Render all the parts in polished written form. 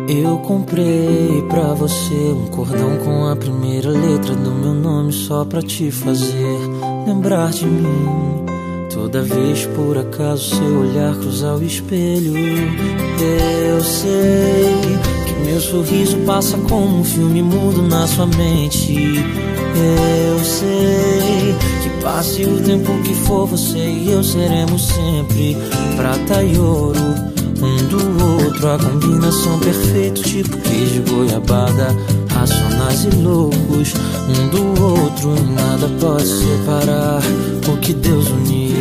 Eu comprei pra você um cordão com a primeira letra do meu nome, só pra te fazer lembrar de mim. Toda vez por acaso seu olhar cruzar o espelho, eu sei que meu sorriso passa como um filme mudo na sua mente. Eu sei que passe o tempo que for, você e eu seremos sempre prata e ouro um do outro, a combinação perfeita, tipo queijo e goiabada, racionais e loucos um do outro, e nada pode separar o que Deus uniu.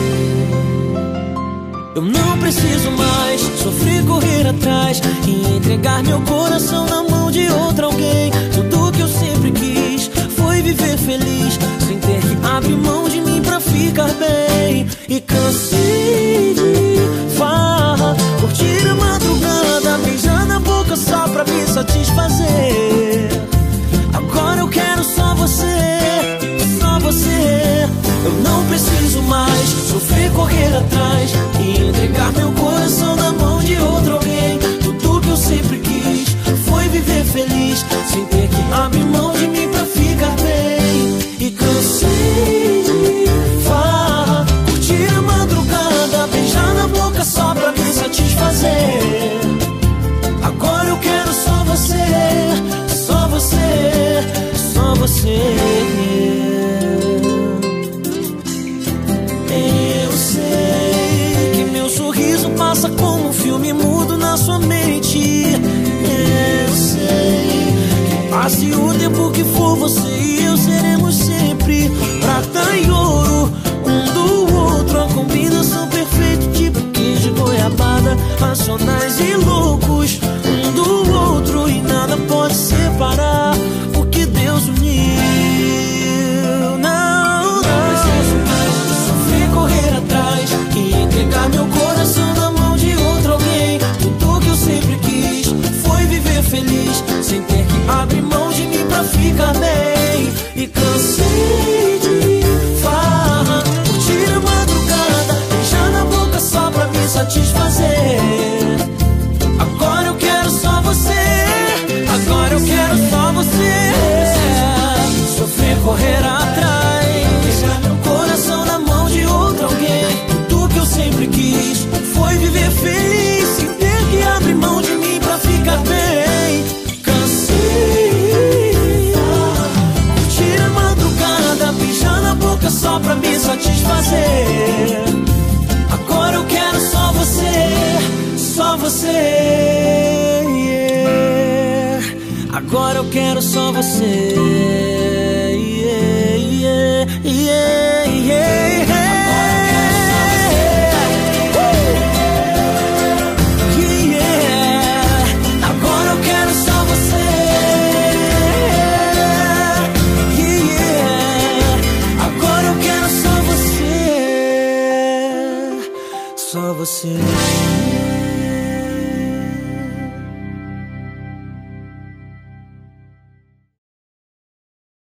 Eu não preciso mais sofrer, correr atrás e entregar meu coração na mão de outro alguém. Tudo que eu sempre quis foi viver feliz, sem ter que abrir mão de mim pra ficar bem. E cansei de farra, curtir a madrugada, beijar na boca só pra me satisfazer. Agora eu quero só você, só você. Eu não preciso mais sofrer, correr atrás e entregar meu coração na mão de outro alguém. Tudo que eu sempre quis foi viver feliz, sem ter que abrir mão de mim pra ficar bem. E cansei de farra, curtir a madrugada, beijar na boca só pra me satisfazer. Agora eu quero só você, só você, só você. Eu sei que meu sorriso passa como um filme mudo na sua mente. Eu sei que passe o tempo que for, você e eu seremos sempre prata e ouro um do outro, a combinação perfeita, tipo queijo e goiabada, racionais e loucos um do outro, e nada pode separar o que Deus uniu. Correr atrás e entregar meu coração na mão de outro alguém. Tudo que eu sempre quis foi viver feliz, sem ter que abrir mão de mim pra ficar bem. E cansei de farra, curtir a madrugada, beijar na boca só pra me satisfazer. Agora eu quero só você, agora eu quero só você. Sofrer, correr atrás, deixar meu coração na mão de outro alguém. Tudo que eu sempre quis foi viver feliz, sem ter que abrir mão de mim pra ficar bem. Cansei, curtir a madrugada, beijar na boca só pra me satisfazer. Agora eu quero só você, só você, yeah. Agora eu quero só você, yeah, yeah, yeah, yeah. Só você.